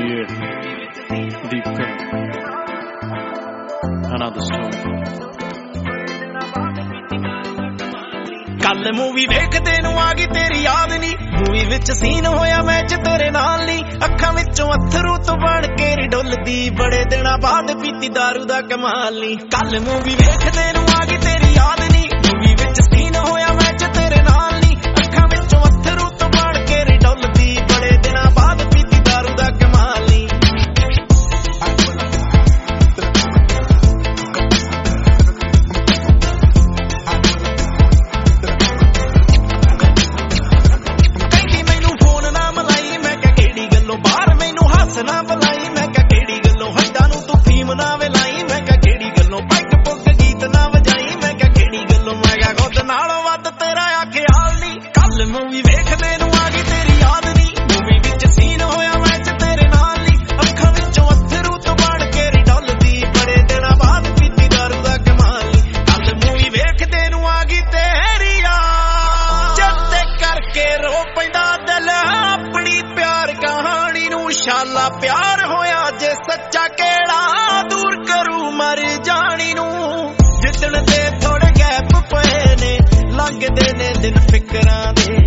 58 Deepka. Another story. ਕੱਲ movie ਵੇਖਦੇ ਨੂੰ ਆ ਗਈ ਤੇਰੀ ਯਾਦ ਨੀ, ਮੂਵੀ ਵਿੱਚ ਸੀਨ ਹੋਇਆ ਮੈਚ ਤੇਰੇ ਨਾਲ ਨੀ, ਅੱਖਾਂ ਵਿੱਚੋਂ ਅਥਰੂ ਤੋਂ ਬਣ ਕੇ ਨੀ ਡੁੱਲਦੀ, ਬੜੇ ਦਿਨਾਂ ਬਾਅਦ ਪੀਤੀ ਦਾਰੂ ਦਾ ਕਮਾਲ ਨੀ। ਕੱਲ ਮੂਵੀ ਵੇਖਦੇ ਨੂੰ ਆ ਗਈ ਤੇਰੀ ਯਾਦ ਨੀ, ਮੂਵੀ ਵਿੱਚ ਸੀਨ ਹੋਇਆ ਮੈਚ ਤੇਰੇ ਨਾਲ ਨੀ, ਅੱਖਾਂ ਵਿੱਚੋਂ ਅਥਰੂ ਤੋਂ ਬਣ ਕੇ ਨੀ ਡੁੱਲਦੀ, ਬੜੇ ਦਿਨਾਂ ਬਾਅਦ ਪੀਤੀ ਦਾਰੂ ਦਾ ਕਮਾਲ ਨੀ। ਨਾ ਬੁਲਾਈ ਮੈਂ ਕਿਹਾ ਕਿਹੜੀ ਗੱਲੋਂ, ਹੱਡਾਂ ਨੂੰ ਤੂੰ ਫੀਮ ਨਾ ਵਲਾਈ ਮੈਂ ਕਿਹਾ ਕਿਹੜੀ ਗੱਲੋਂ, ਪੈਗ ਪੁੱਗ ਗੀਤ ਨਾ ਵਜਾਈ ਮੈਂ ਕਿਹਾ ਕਿਹੜੀ ਗੱਲੋਂ, ਮੈਂ ਕਿਹਾ ਖੁਦ ਨਾਲੋਂ ਵੱਧ ਤੇਰਾ ਆ ਖਿਆਲ ਨੀ। ਕੱਲ ਮੂਵੀ ਵੇਖਦੇ ਨੂੰ ਆ ਗਈ ਤੇਰੀ ਯਾਦ ਨੀ, ਮੂਵੀ ਵਿੱਚ ਸੀਨ ਹੋਇਆ ਮੈਚ ਤੇਰੇ ਨਾਲ ਨੀ, ਅੱਖਾਂ ਵਿੱਚੋਂ ਅਥਰੂ ਤੋਂ ਬਣ ਕੇ ਨੀ ਡੁੱਲਦੀ, ਬੜੇ ਦਿਨਾਂ ਬਾਅਦ ਪੀਤੀ ਦਾਰੂ ਦਾ ਕਮਾਲ ਨੀ। ਕੱਲ ਮੂਵੀ ਵੇਖਦੇ ਨੂੰ ਆ ਗਈ ਤੇਰੀ ਯਾਦ, ਜਦ ਤੇ ਕਰਕੇ ਰੋ ਪੈਂਦਾ ਦਿਲ ਆਪਣੀ ਪਿਆਰ ਕਹਾਣੀ ਨੂੰ। ਸ਼ਾਲਾ ਪਿਆਰ ਹੋਇਆ ਜੇ ਸੱਚਾ ਕਿਹੜਾ ਦੂਰ ਕਰੂ ਮਰ ਜਾਣੀ ਨੂੰ, ਜਿੱਦਣ ਦੇ ਥੋੜੇ ਗੈਪ ਪਏ ਨੇ ਲੰਘਦੇ ਨੇ ਦਿਨ ਫਿਕਰਾਂ ਦੇ।